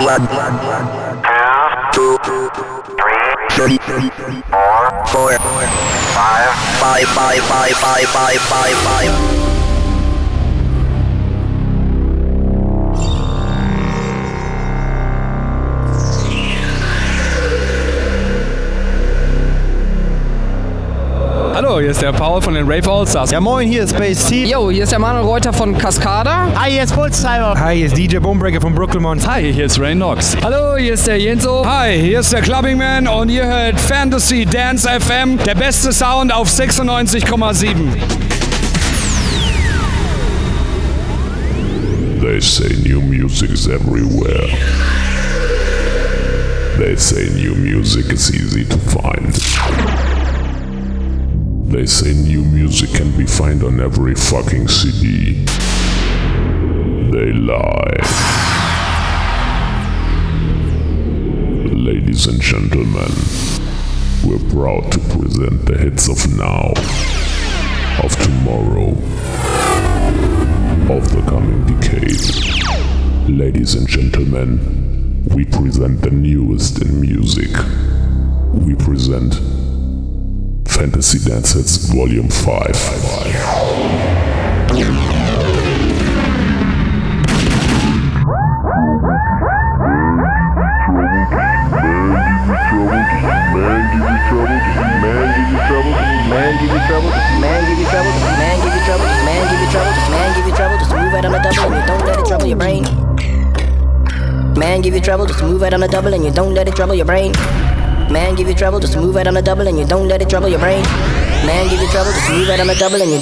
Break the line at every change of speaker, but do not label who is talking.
2, 3, 4, 5.
Hallo, hier ist der Paul von den Rave Allstars.
Ja moin, hier ist Space T.
Yo, hier ist der Manuel Reuter von Cascada.
Hi, hier ist Bullstimer. Hi, hier ist DJ Bonebreaker von Brooklyn Mons.
Hi, hier ist Ray Knox.
Hallo, hier ist der Jenso.
Hi, hier ist der Clubbing Man und ihr hört Fantasy Dance FM, der beste Sound auf 96,7.
They say new music is everywhere. They say new music is easy to find. They say new music can be found on every fucking CD. They lie. Ladies and gentlemen, we're proud to present the hits of now, of tomorrow, of the coming decade. Ladies and gentlemen, we present the newest in music. We present Fantasy Dance Hits Volume 5.
Man give you trouble, just move right on the double and you don't let it trouble your brain. Man give you trouble, just move right on the double and you don't let it trouble your brain. Man give you trouble, just move right on the double and you